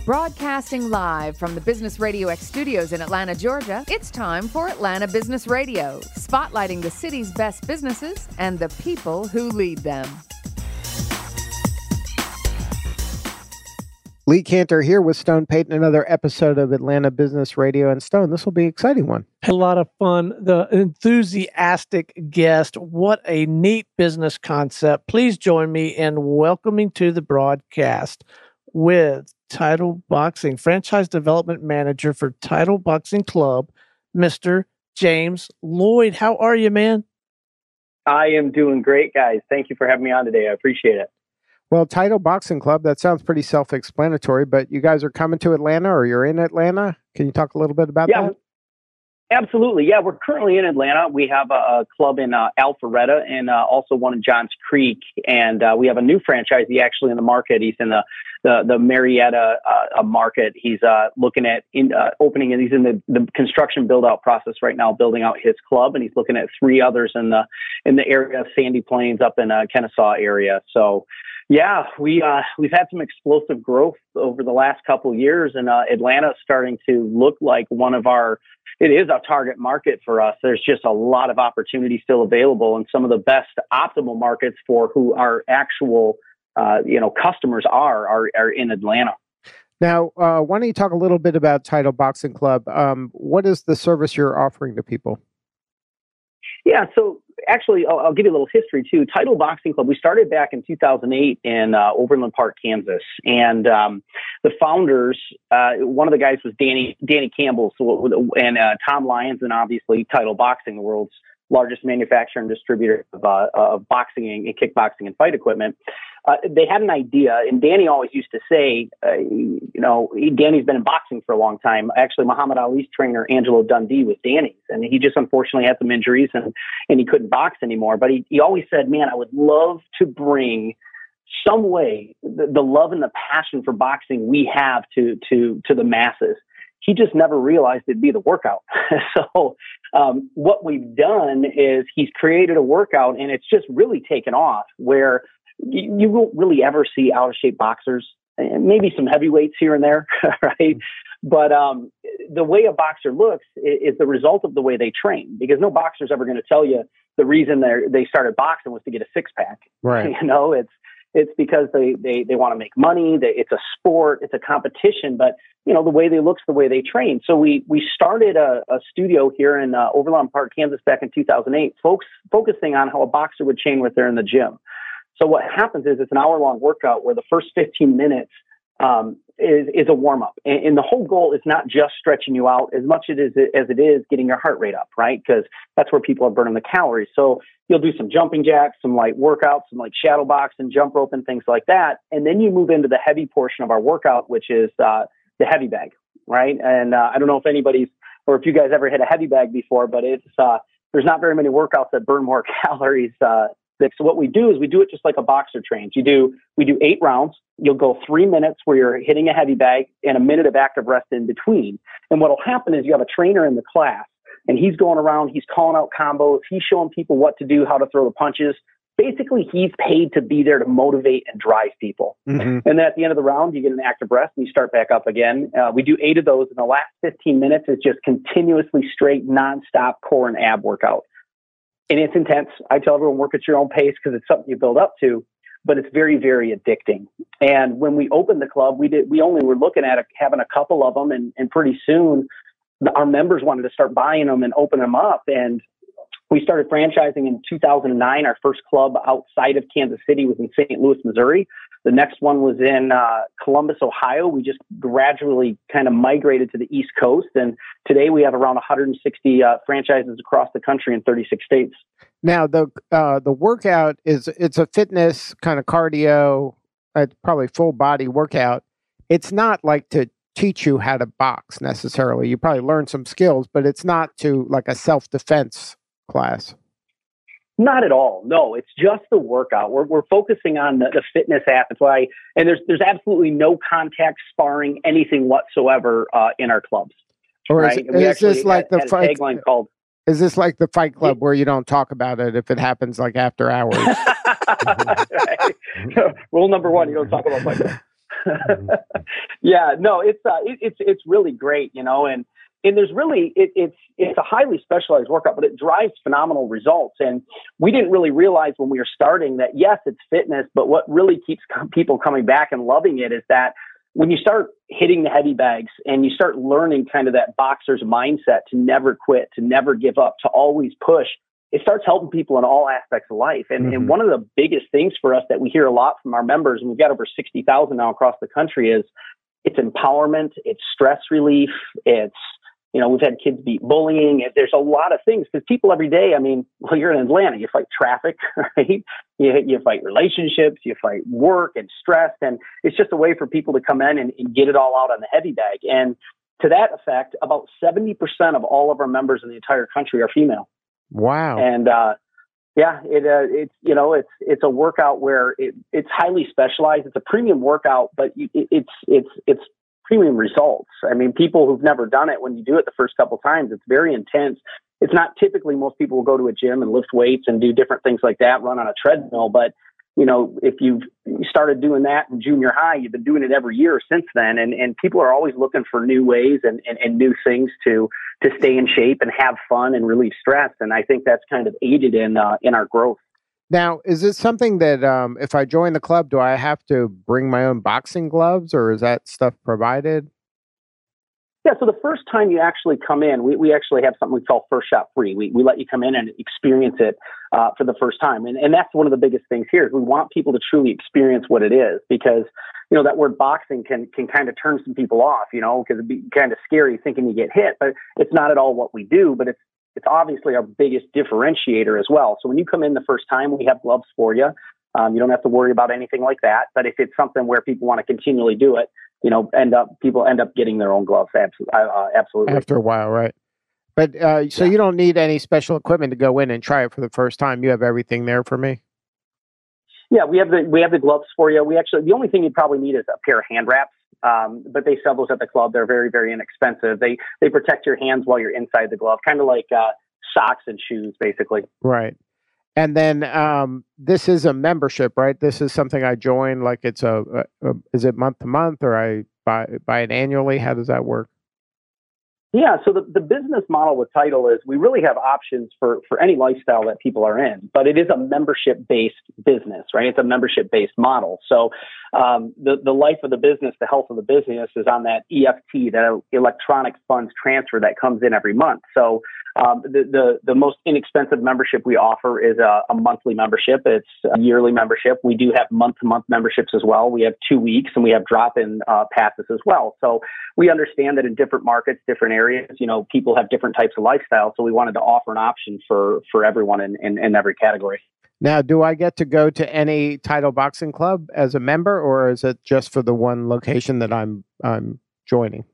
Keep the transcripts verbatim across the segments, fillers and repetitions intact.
Broadcasting live from the Business Radio X studios in Atlanta, Georgia, it's time for Atlanta Business Radio, spotlighting the city's best businesses and the people who lead them. Lee Cantor here with Stone Payton, another episode of Atlanta Business Radio. And Stone, this will be an exciting one. A lot of fun. The enthusiastic guest. What a neat business concept. Please join me in welcoming to the broadcast with Title Boxing Franchise Development Manager for Title Boxing Club, Mister James Lloyd. How are you, man? I am doing great, guys. Thank you for having me on today. I appreciate it. Well, Title Boxing Club, that sounds pretty self-explanatory, but you guys are coming to Atlanta, or you're in Atlanta. Can you talk a little bit about yeah, that? Absolutely. Yeah, we're currently in Atlanta. We have a, a club in uh, Alpharetta and uh, also one in Johns Creek. And uh, we have a new franchisee actually in the market. He's in the the, the Marietta uh, market. He's uh, looking at in, uh, opening, and he's in the, the construction build-out process right now, building out his club. And he's looking at three others in the in the area of Sandy Plains up in uh, Kennesaw area. So, yeah, we, uh, we've had some explosive growth over the last couple of years, and uh, Atlanta is starting to look like one of our, it is a target market for us. There's just a lot of opportunity still available, and some of the best optimal markets for who our actual, uh, you know, customers are, are, are in Atlanta. Now, uh, why don't you talk a little bit about Title Boxing Club? Um, what is the service you're offering to people? Yeah, so actually, I'll, I'll give you a little history too. Title Boxing Club, we started back in two thousand eight in uh, Overland Park, Kansas. And um, the founders, uh, one of the guys was Danny Danny Campbell so, and uh, Tom Lyons, and obviously Title Boxing, the world's largest manufacturer and distributor of, uh, of boxing and kickboxing and fight equipment. Uh, they had an idea, and Danny always used to say, uh, you know, he, Danny's been in boxing for a long time. Actually, Muhammad Ali's trainer, Angelo Dundee, was Danny's, and he just unfortunately had some injuries, and, and he couldn't box anymore. But he, he always said, man, I would love to bring some way the, the love and the passion for boxing we have to to to the masses. He just never realized it'd be the workout. so um, what we've done is he's created a workout, and it's just really taken off where you, you won't really ever see out of shape boxers, and maybe some heavyweights here and there, right? But um, the way a boxer looks is, is the result of the way they train, because no boxer's ever going to tell you the reason they they started boxing was to get a six pack. Right. You know, it's it's because they they they want to make money. They, it's a sport. It's a competition. But you know, the way they look's the way they train. So we we started a, a studio here in uh, Overland Park, Kansas, back in two thousand eight, folks focusing on how a boxer would train with there in the gym. So what happens is it's an hour-long workout where the first fifteen minutes um, is, is a warm-up. And, and the whole goal is not just stretching you out as much as it is, as it is getting your heart rate up, right? Because that's where people are burning the calories. So you'll do some jumping jacks, some light workouts, some like shadow box and jump rope and things like that. And then you move into the heavy portion of our workout, which is uh, the heavy bag, right? And uh, I don't know if anybody's, or if you guys ever hit a heavy bag before, but it's uh, there's not very many workouts that burn more calories uh, So what we do is we do it just like a boxer trains. You do, we do eight rounds. You'll go three minutes where you're hitting a heavy bag and a minute of active rest in between. And what'll happen is you have a trainer in the class, and he's going around, he's calling out combos, he's showing people what to do, how to throw the punches. Basically, he's paid to be there to motivate and drive people. Mm-hmm. And then at the end of the round, you get an active rest and you start back up again. Uh, we do eight of those. And the last fifteen minutes is just continuously straight, nonstop core and ab workout. And it's intense. I tell everyone, work at your own pace because it's something you build up to, but it's very, very addicting. And when we opened the club, we did, we only were looking at a, having a couple of them. And, and pretty soon the, our members wanted to start buying them and open them up. And we started franchising in two thousand nine. Our first club outside of Kansas City was in Saint Louis, Missouri. The next one was in uh, Columbus, Ohio. We just gradually kind of migrated to the East Coast. And today we have around one hundred sixty uh, franchises across the country in thirty-six states. Now, the uh, the workout is, it's a fitness kind of cardio, uh, probably full body workout. It's not like to teach you how to box necessarily. You probably learn some skills, but it's not to like a self-defense class. Not at all. No, it's just the workout. We're we're focusing on the, the fitness aspect. Why? And there's there's absolutely no contact, sparring, anything whatsoever uh, in our clubs. Or right? is, is this like had, the had fight tagline called? Is this like the Fight Club where you don't talk about it if it happens like after hours? Rule number one: you don't talk about Fight Club. Mm-hmm. Yeah, no, it's uh, it, it's it's really great, you know, and and there's really it, it's it's a highly specialized workout, but it drives phenomenal results. And we didn't really realize when we were starting that yes, it's fitness, but what really keeps people coming back and loving it is that when you start hitting the heavy bags and you start learning kind of that boxer's mindset to never quit, to never give up, to always push, it starts helping people in all aspects of life. And, mm-hmm. and one of the biggest things for us that we hear a lot from our members, and we've got over sixty thousand now across the country, is it's empowerment, it's stress relief, it's, you know, we've had kids beat bullying. There's a lot of things because people every day, I mean, well, you're in Atlanta, you fight traffic, right? You, you fight relationships, you fight work and stress. And it's just a way for people to come in and, and get it all out on the heavy bag. And to that effect, about seventy percent of all of our members in the entire country are female. Wow. And, uh, yeah, it, uh, it's, you know, it's, it's a workout where it, it's highly specialized. It's a premium workout, but it, it's, it's, it's premium results. I mean, people who've never done it, when you do it the first couple of times, it's very intense. It's not typically, most people will go to a gym and lift weights and do different things like that, run on a treadmill. But, you know, if you've started doing that in junior high, you've been doing it every year since then. And, and people are always looking for new ways and, and, and new things to, to stay in shape and have fun and relieve stress. And I think that's kind of aided in, uh, in our growth. Now, is it something that um, if I join the club, do I have to bring my own boxing gloves, or is that stuff provided? Yeah, so the first time you actually come in, we, we actually have something we call First Shot Free. We we let you come in and experience it uh, for the first time. And, and that's one of the biggest things here. Is we want people to truly experience what it is, because, you know, that word boxing can can kind of turn some people off, you know, because it'd be kind of scary thinking you get hit. But it's not at all what we do, but it's It's obviously our biggest differentiator as well. So when you come in the first time, we have gloves for you. Um, you don't have to worry about anything like that. But if it's something where people want to continually do it, you know, end up people end up getting their own gloves. Absolutely, uh, absolutely. After a while, right? But uh, so yeah. you don't need any special equipment to go in and try it for the first time. You have everything there for me. Yeah, we have the we have the gloves for you. We actually the only thing you'd probably need is a pair of hand wraps. Um, but they sell those at the club. They're very, very inexpensive. They they protect your hands while you're inside the glove, kind of like uh, socks and shoes, basically. Right. And then um, this is a membership, right? This is something I join. Like it's a, a, a is it month to month, or I buy buy it annually? How does that work? Yeah, so the, the business model with Title is we really have options for, for any lifestyle that people are in, but it is a membership-based business, right? It's a membership-based model. So um, the, the life of the business, the health of the business is on that E F T, that electronic funds transfer that comes in every month. So um, the, the, the most inexpensive membership we offer is a, a monthly membership. It's a yearly membership. We do have month-to-month memberships as well. We have two weeks, and we have drop-in uh, passes as well. So we understand that in different markets, different areas, you know, people have different types of lifestyles. So we wanted to offer an option for, for everyone in, in, in every category. Now, do I get to go to any Title Boxing Club as a member, or is it just for the one location that I'm I'm joining?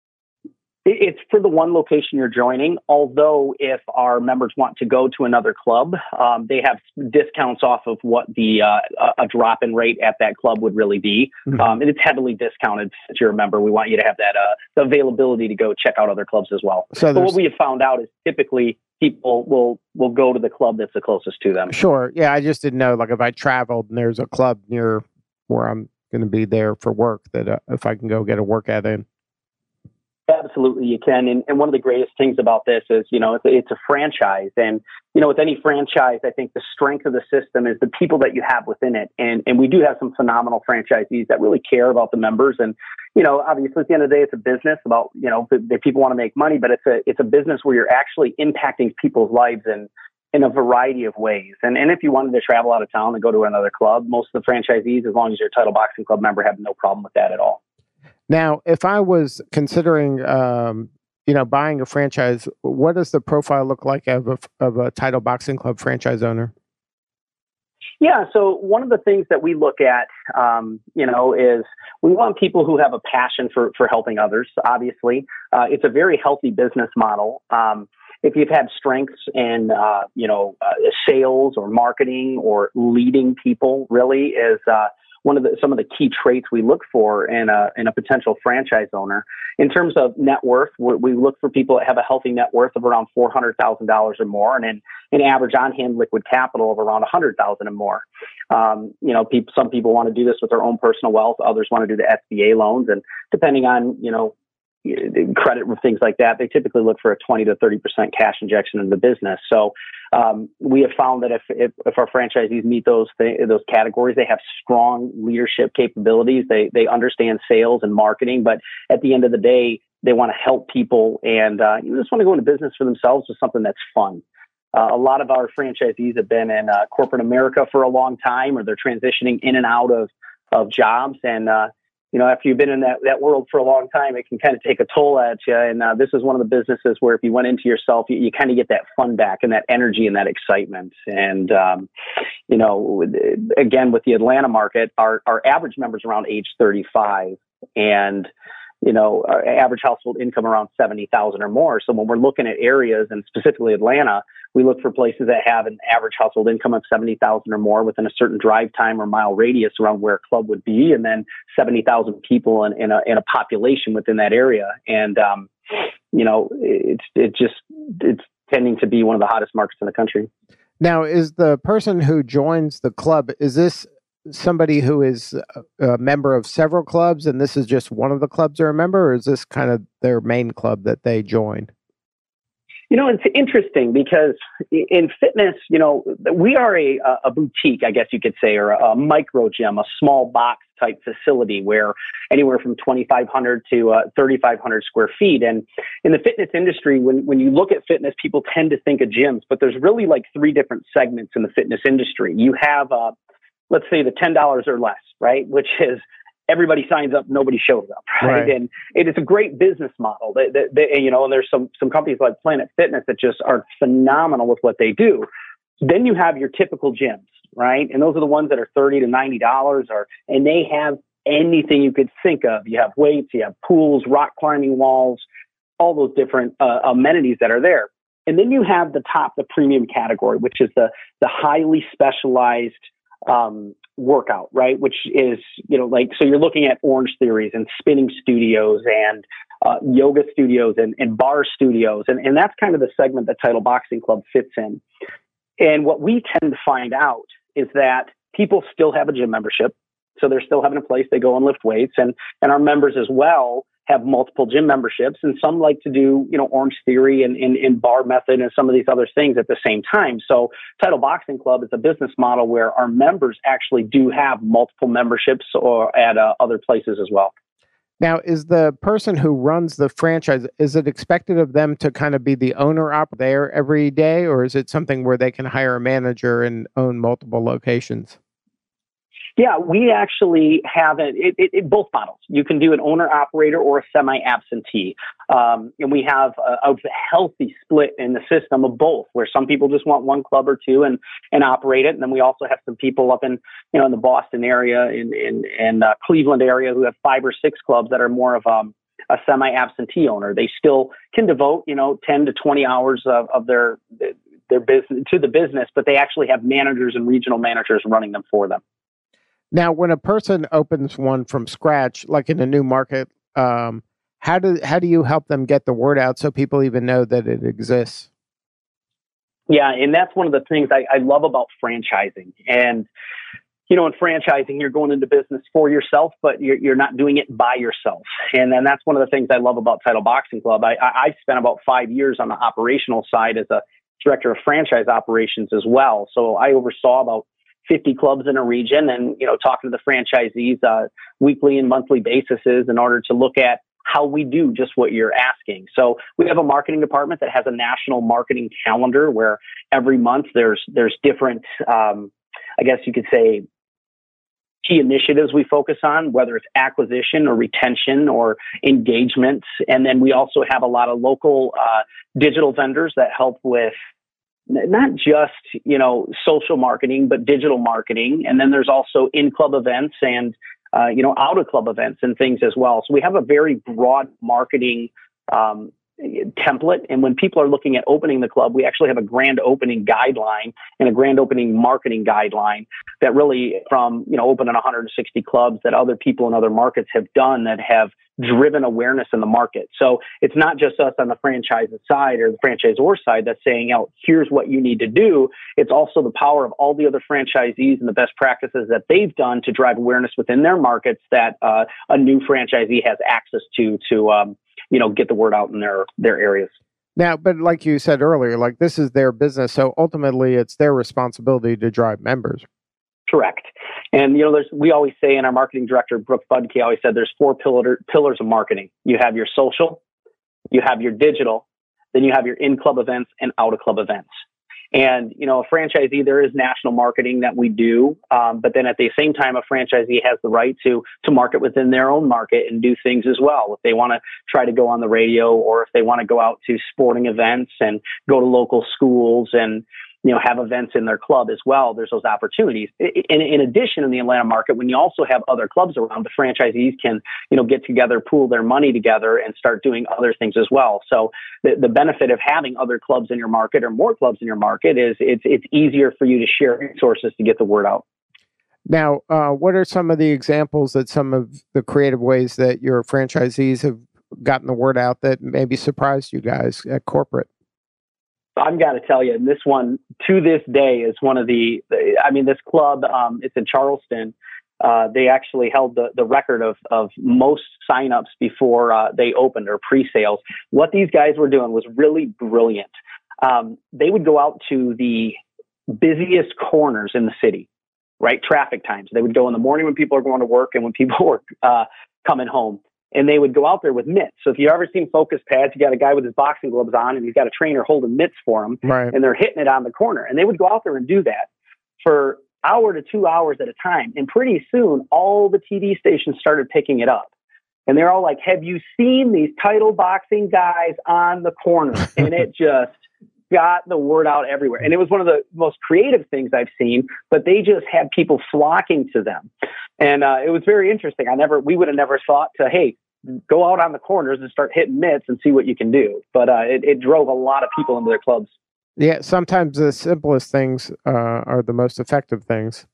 It's for the one location you're joining, although if our members want to go to another club, um, they have discounts off of what the uh, a drop-in rate at that club would really be. Mm-hmm. Um, and it's heavily discounted since you're a member. We want you to have that uh, the availability to go check out other clubs as well. So but what we have found out is typically people will will go to the club that's the closest to them. Sure. Yeah, I just didn't know, like if I traveled and there's a club near where I'm going to be there for work, that uh, if I can go get a workout in. Absolutely, you can. And, and one of the greatest things about this is, you know, it's, it's a franchise. And, you know, with any franchise, I think the strength of the system is the people that you have within it. And, and we do have some phenomenal franchisees that really care about the members. And, you know, obviously at the end of the day, it's a business about, you know, the, the people want to make money, but it's a, it's a business where you're actually impacting people's lives in, in a variety of ways. And, and if you wanted to travel out of town and go to another club, most of the franchisees, as long as you're a Title Boxing Club member, have no problem with that at all. Now, if I was considering, um, you know, buying a franchise, what does the profile look like of a, of a Title Boxing Club franchise owner? Yeah, so one of the things that we look at, um, you know, is we want people who have a passion for for helping others. Obviously, uh, it's a very healthy business model. Um, if you've had strengths in, uh, you know, uh, sales or marketing or leading people, really is. Uh, one of the some of the key traits we look for in a in a potential franchise owner. In terms of net worth, we, we look for people that have a healthy net worth of around four hundred thousand dollars or more, and an, an average on-hand liquid capital of around one hundred thousand dollars or more. Um, you know, people, some people want to do this with their own personal wealth. Others want to do the S B A loans, and depending on, you know, credit and things like that, they typically look for a twenty to thirty percent cash injection into the business. So um, we have found that if, if, if our franchisees meet those th- those categories, they have strong leadership capabilities. They they understand sales and marketing, but at the end of the day, they want to help people, and uh, you just want to go into business for themselves with something that's fun. Uh, a lot of our franchisees have been in uh, corporate America for a long time, or they're transitioning in and out of of jobs, and uh, you know, after you've been in that, that world for a long time, it can kind of take a toll at you. And uh, this is one of the businesses where if you went into yourself, you, you kind of get that fun back and that energy and that excitement. And, um, you know, again, with the Atlanta market, our, our average member's around age thirty-five, and, you know, our average household income around seventy thousand or more. So when we're looking at areas, and specifically Atlanta, we look for places that have an average household income of seventy thousand or more within a certain drive time or mile radius around where a club would be, and then seventy thousand people in, in, a, in a population within that area. And, um, you know, it's it just it's tending to be one of the hottest markets in the country. Now, is the person who joins the club, is this somebody who is a member of several clubs, and this is just one of the clubs they're a member, or is this kind of their main club that they join? You know, it's interesting because in fitness, you know, we are a, a boutique, I guess you could say, or a micro gym, a small box type facility where anywhere from twenty-five hundred to uh, thirty-five hundred square feet. And in the fitness industry, when, when you look at fitness, people tend to think of gyms, but there's really like three different segments in the fitness industry. You have, uh, let's say, the ten dollars or less, right? Which is everybody signs up, nobody shows up, right? right. And it is a great business model. That, that, that, you know, and there's some some companies like Planet Fitness that just are phenomenal with what they do. Then you have your typical gyms, right? And those are the ones that are thirty to ninety dollars, or and they have anything you could think of. You have weights, you have pools, rock climbing walls, all those different uh, amenities that are there. And then you have the top, the premium category, which is the the highly specialized um, workout, right? Which is, you know, like, so you're looking at Orange Theories and spinning studios and uh, yoga studios and, and bar studios. And, and that's kind of the segment that Title Boxing Club fits in. And what we tend to find out is that people still have a gym membership. So they're still having a place they go and lift weights. And, and our members as well have multiple gym memberships, and some like to do, you know, Orange Theory and, and, and bar method and some of these other things at the same time. So Title Boxing Club is a business model where our members actually do have multiple memberships or at uh, other places as well. Now, is the person who runs the franchise, is it expected of them to kind of be the owner up there every day, or is it something where they can hire a manager and own multiple locations? Yeah, we actually have it, it, it, it both models. You can do an owner-operator or a semi-absentee. Um, and we have a, a healthy split in the system of both, where some people just want one club or two and, and operate it. And then we also have some people up in, you know, in the Boston area, in, in, in uh, Cleveland area, who have five or six clubs that are more of um, a semi-absentee owner. They still can devote, you know, ten to twenty hours of, of their, their business to the business, but they actually have managers and regional managers running them for them. Now, when a person opens one from scratch, like in a new market, um, how do how do you help them get the word out so people even know that it exists? Yeah, and that's one of the things I, I love about franchising. And, you know, in franchising, you're going into business for yourself, but you're, you're not doing it by yourself. And then that's one of the things I love about Title Boxing Club. I, I, I spent about five years on the operational side as a director of franchise operations as well. So I oversaw about fifty clubs in a region, and, you know, talking to the franchisees uh, weekly and monthly basis in order to look at how we do just what you're asking. So we have a marketing department that has a national marketing calendar where every month there's there's different, um, I guess you could say, key initiatives we focus on, whether it's acquisition or retention or engagement. And then we also have a lot of local uh, digital vendors that help with not just, you know, social marketing, but digital marketing. And then there's also in-club events and, uh, you know, out-of-club events and things as well. So we have a very broad marketing um, template. And when people are looking at opening the club, we actually have a grand opening guideline and a grand opening marketing guideline that really from, you know, opening one hundred sixty clubs that other people in other markets have done that have driven awareness in the market. So it's not just us on the franchise side or the franchisor side that's saying, oh, here's what you need to do. It's also the power of all the other franchisees and the best practices that they've done to drive awareness within their markets that uh, a new franchisee has access to, to, um, you know, get the word out in their, their areas. Now, but like you said earlier, like this is their business. So ultimately it's their responsibility to drive members. Correct. And, you know, there's, we always say, and our marketing director, Brooke Budke, always said there's four pillar, pillars of marketing. You have your social, you have your digital, then you have your in-club events and out-of-club events. And, you know, a franchisee, there is national marketing that we do. Um, but then at the same time, a franchisee has the right to, to market within their own market and do things as well. If they want to try to go on the radio or if they want to go out to sporting events and go to local schools and, you know, have events in their club as well, there's those opportunities. In, in addition, in the Atlanta market, when you also have other clubs around, the franchisees can, you know, get together, pool their money together and start doing other things as well. So the, the benefit of having other clubs in your market or more clubs in your market is it's, it's easier for you to share resources to get the word out. Now, uh, what are some of the examples that some of the creative ways that your franchisees have gotten the word out that maybe surprised you guys at corporate? I've got to tell you, this one to this day is one of the, I mean, this club, um, it's in Charleston. Uh, they actually held the, the record of, of most signups before uh, they opened or pre-sales. What these guys were doing was really brilliant. Um, they would go out to the busiest corners in the city, right? Traffic times. They would go in the morning when people are going to work and when people were uh, coming home. And they would go out there with mitts. So if you've ever seen Focus Pads, you got a guy with his boxing gloves on and he's got a trainer holding mitts for him, right, and they're hitting it on the corner. And they would go out there and do that for hour to two hours at a time. And pretty soon, all the T V stations started picking it up. And they're all like, have you seen these title boxing guys on the corner? And it just got the word out everywhere. And it was one of the most creative things I've seen, but they just had people flocking to them. And uh, it was very interesting. I never, we would have never thought to, hey, go out on the corners and start hitting mitts and see what you can do. But uh, it, it drove a lot of people into their clubs. Yeah, sometimes the simplest things uh, are the most effective things.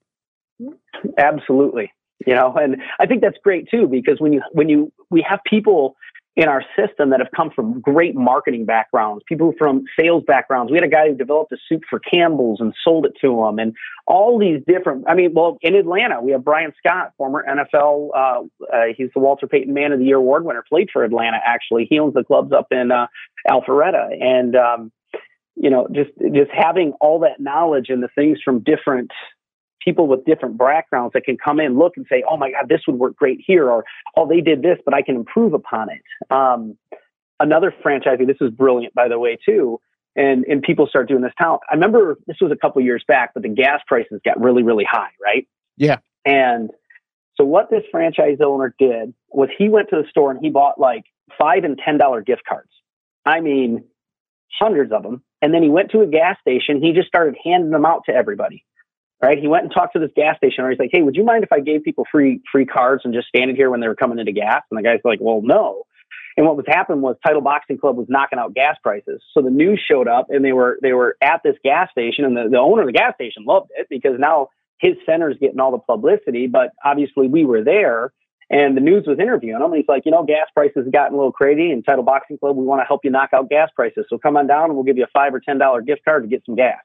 Absolutely. You know, and I think that's great too, because when you, when you, we have people in our system that have come from great marketing backgrounds, people from sales backgrounds. We had a guy who developed a soup for Campbell's and sold it to them, and all these different, I mean, well, in Atlanta, we have Brian Scott, former N F L, uh, uh, he's the Walter Payton Man of the Year award winner, played for Atlanta, actually. He owns the clubs up in uh, Alpharetta. And, um, you know, just, just having all that knowledge and the things from different people with different backgrounds that can come in, look and say, oh my God, this would work great here, or, oh, they did this, but I can improve upon it. Um, another franchisee, this is brilliant, by the way, too. And, and people start doing this now. I remember this was a couple years back, but the gas prices got really, really high, right? Yeah. And so what this franchise owner did was he went to the store and he bought like five and ten dollar gift cards. I mean, hundreds of them. And then he went to a gas station. He just started handing them out to everybody. Right. He went and talked to this gas station owner. He's like, hey, would you mind if I gave people free free cards and just standing here when they were coming into gas? And the guy's like, well, no. And what was happening was Title Boxing Club was knocking out gas prices. So the news showed up and they were they were at this gas station, and the, the owner of the gas station loved it because now his center's getting all the publicity. But obviously we were there and the news was interviewing him. And he's like, you know, gas prices have gotten a little crazy, and Title Boxing Club, we want to help you knock out gas prices. So come on down and we'll give you a five or ten dollar gift card to get some gas.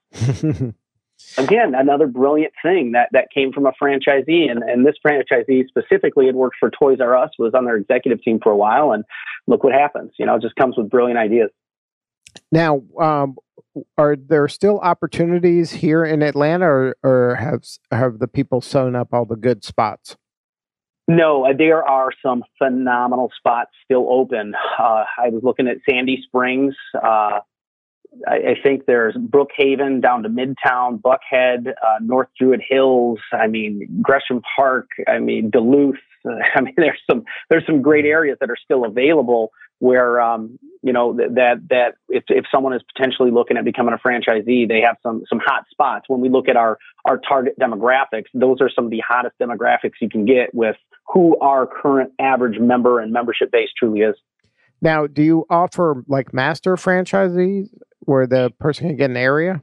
Again, another brilliant thing that, that came from a franchisee. And, and this franchisee specifically had worked for Toys R Us, was on their executive team for a while. And look what happens. You know, it just comes with brilliant ideas. Now, um, are there still opportunities here in Atlanta, or, or have, have the people sewn up all the good spots? No, there are some phenomenal spots still open. Uh, I was looking at Sandy Springs. Uh, I, I think there's Brookhaven down to Midtown, Buckhead, uh, North Druid Hills. I mean, Gresham Park. I mean, Duluth. I mean, there's some there's some great areas that are still available where um, you know th- that that if if someone is potentially looking at becoming a franchisee, they have some some hot spots. When we look at our our target demographics, those are some of the hottest demographics you can get with who our current average member and membership base truly is. Now, do you offer like master franchisees where the person can get an area?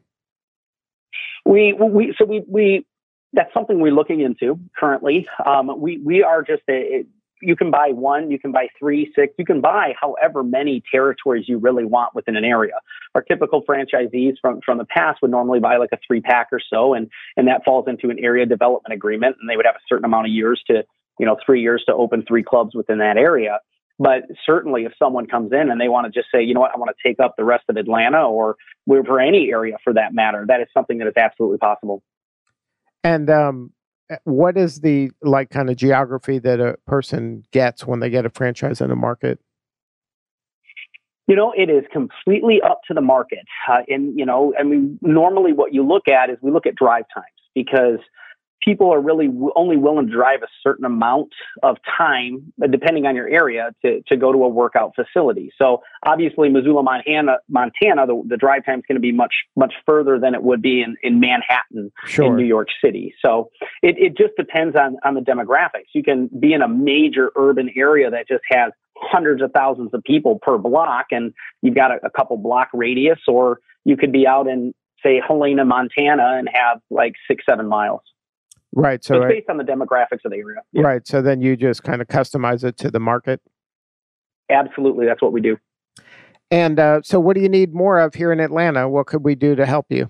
We, we, so we, we, that's something we're looking into currently. Um, we, we are just a, you can buy one, you can buy three, six, you can buy however many territories you really want within an area. Our typical franchisees from, from the past would normally buy like a three pack or so, and, and that falls into an area development agreement, and they would have a certain amount of years to, you know, three years to open three clubs within that area. But certainly if someone comes in and they want to just say, you know what, I want to take up the rest of Atlanta or for any area for that matter, that is something that is absolutely possible. And, um, what is the like kind of geography that a person gets when they get a franchise in a market? You know, it is completely up to the market. Uh, and, you know, I mean, normally what you look at is we look at drive times, because people are really w- only willing to drive a certain amount of time, depending on your area, to, to go to a workout facility. So obviously, Missoula, Montana, Montana, the, the drive time is going to be much, much further than it would be in, in Manhattan, Sure. in New York City. So it, it just depends on, on the demographics. You can be in a major urban area that just has hundreds of thousands of people per block, and you've got a, a couple block radius, or you could be out in, say, Helena, Montana, and have like six, seven miles. Right. So, so it's based on the demographics of the area. Yeah. Right. So then you just kind of customize it to the market. Absolutely. That's what we do. And uh, so what do you need more of here in Atlanta? What could we do to help you?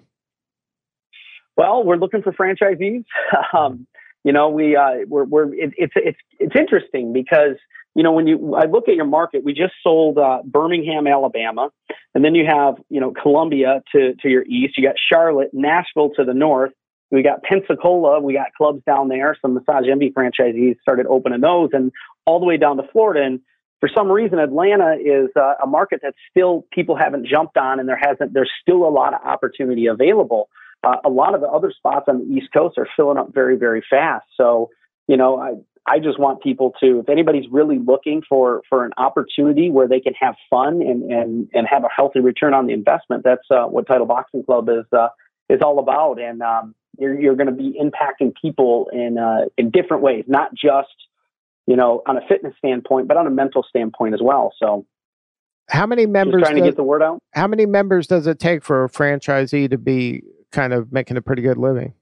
Well, we're looking for franchisees. um, you know, we, uh, we're, we're, it, it's, it's, it's interesting because, you know, when you, I look at your market, we just sold uh, Birmingham, Alabama, and then you have, you know, Columbia to, to your east. You got Charlotte, Nashville to the north. We got Pensacola. We got clubs down there. Some Massage Envy franchisees started opening those, and all the way down to Florida. And for some reason, Atlanta is uh, a market that still people haven't jumped on, and there hasn't. There's still a lot of opportunity available. Uh, a lot of the other spots on the East Coast are filling up very, very fast. So, you know, I I just want people to, if anybody's really looking for for an opportunity where they can have fun and and and have a healthy return on the investment, that's uh, what Title Boxing Club is uh, is all about. And um, You're, you're going to be impacting people in uh, in different ways, not just, you know, on a fitness standpoint, but on a mental standpoint as well. So, how many members? Just trying to does, get the word out. How many members does it take for a franchisee to be kind of making a pretty good living?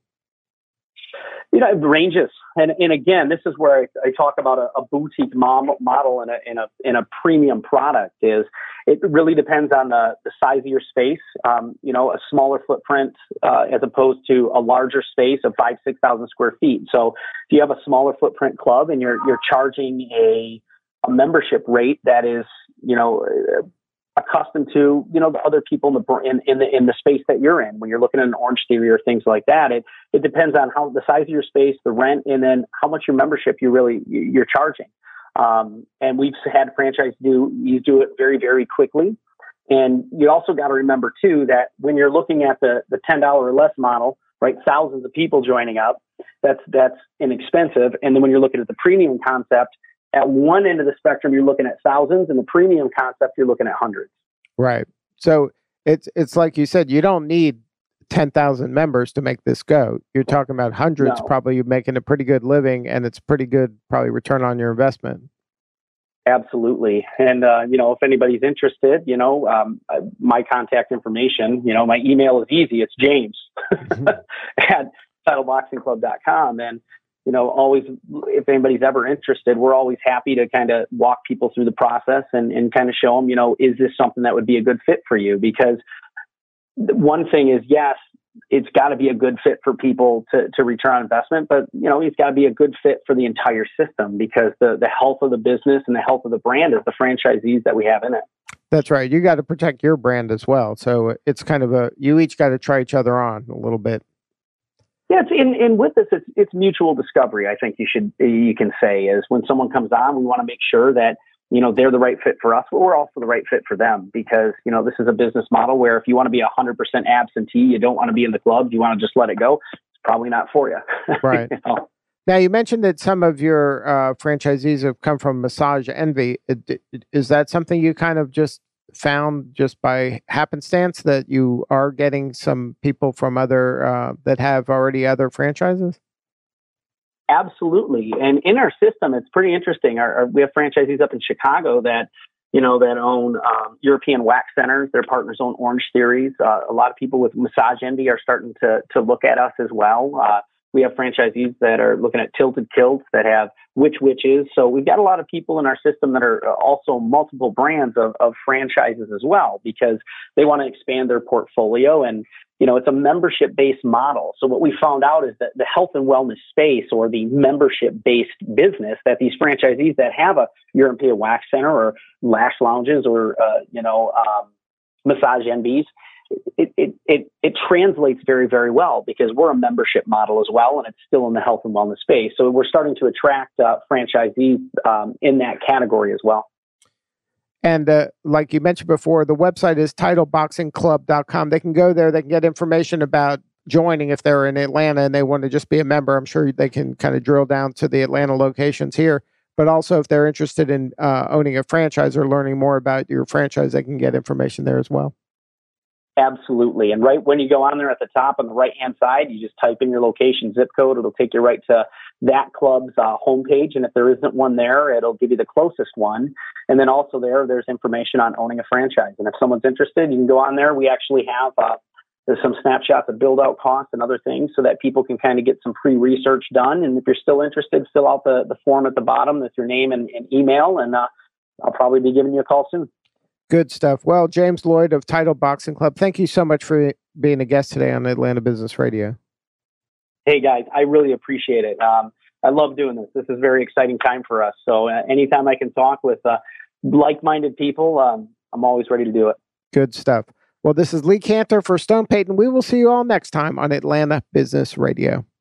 You know, it ranges, and and again, this is where I, I talk about a, a boutique mom, model in a in a in a premium product. Is it really depends on the, the size of your space. Um, you know, a smaller footprint uh, as opposed to a larger space of five six thousand square feet. So if you have a smaller footprint club and you're you're charging a a membership rate that is, you know, accustomed to, you know, the other people in the in, in the in the space that you're in. When you're looking at an Orange Theory or things like that, it it depends on how the size of your space, the rent, and then how much your membership you really you're charging. Um, and we've had franchise do you do it very very quickly. And you also got to remember too that when you're looking at the the ten dollars or less model, right, thousands of people joining up, that's that's inexpensive. And then when you're looking at the premium concept, at one end of the spectrum, you're looking at thousands, and the premium concept, you're looking at hundreds. Right. So it's it's like you said, you don't need ten thousand members to make this go. You're talking about hundreds, No. probably you're making a pretty good living, and it's pretty good, probably return on your investment. Absolutely. And, uh, you know, if anybody's interested, you know, um, uh, my contact information, you know, my email is easy. It's James at title boxing club dot com. And, you know, always, if anybody's ever interested, we're always happy to kind of walk people through the process and, and kind of show them, you know, is this something that would be a good fit for you? Because one thing is, yes, it's got to be a good fit for people to, to return on investment, but, you know, it's got to be a good fit for the entire system, because the, the health of the business and the health of the brand is the franchisees that we have in it. That's right. You got to protect your brand as well. So it's kind of a, you each got to try each other on a little bit. Yeah, it's in, and with this, it's, it's mutual discovery. I think you should, you can say, is when someone comes on, we want to make sure that, you know, they're the right fit for us, but we're also the right fit for them, because, you know, this is a business model where if you want to be a hundred percent absentee, you don't want to be in the club, you want to just let it go, it's probably not for you. Right. You know? Now, you mentioned that some of your uh, franchisees have come from Massage Envy. Is that something you kind of just found just by happenstance, that you are getting some people from other, uh, that have already other franchises? Absolutely. And in our system, it's pretty interesting. Our, our, we have franchisees up in Chicago that you know, that own um, European Wax Centers. Their partners own Orange Theories. Uh, a lot of people with Massage Envy are starting to to look at us as well. Uh, we have franchisees that are looking at Tilted Kilts, that have Witch Witches. So we've got a lot of people in our system that are also multiple brands of, of franchises as well, because they want to expand their portfolio. And, you know, it's a membership-based model. So what we found out is that the health and wellness space, or the membership-based business, that these franchisees that have a European Wax Center or lash lounges or, uh, you know, um, Massage Envies, It, it it it translates very, very well, because we're a membership model as well, and it's still in the health and wellness space. So we're starting to attract uh, franchisees um, in that category as well. And uh, like you mentioned before, the website is title boxing club dot com. They can go there. They can get information about joining if they're in Atlanta and they want to just be a member. I'm sure they can kind of drill down to the Atlanta locations here. But also, if they're interested in uh, owning a franchise or learning more about your franchise, they can get information there as well. Absolutely. And right when you go on there at the top on the right-hand side, you just type in your location zip code. It'll take you right to that club's uh, homepage. And if there isn't one there, it'll give you the closest one. And then also there, there's information on owning a franchise. And if someone's interested, you can go on there. We actually have uh, there's some snapshots of build-out costs and other things so that people can kind of get some pre-research done. And if you're still interested, fill out the, the form at the bottom with your name and, and email, and uh, I'll probably be giving you a call soon. Good stuff. Well, James Lloyd of Title Boxing Club, thank you so much for being a guest today on Atlanta Business Radio. Hey, guys, I really appreciate it. Um, I love doing this. This is a very exciting time for us. So uh, anytime I can talk with uh, like-minded people, um, I'm always ready to do it. Good stuff. Well, this is Lee Cantor for Stone Payton. We will see you all next time on Atlanta Business Radio.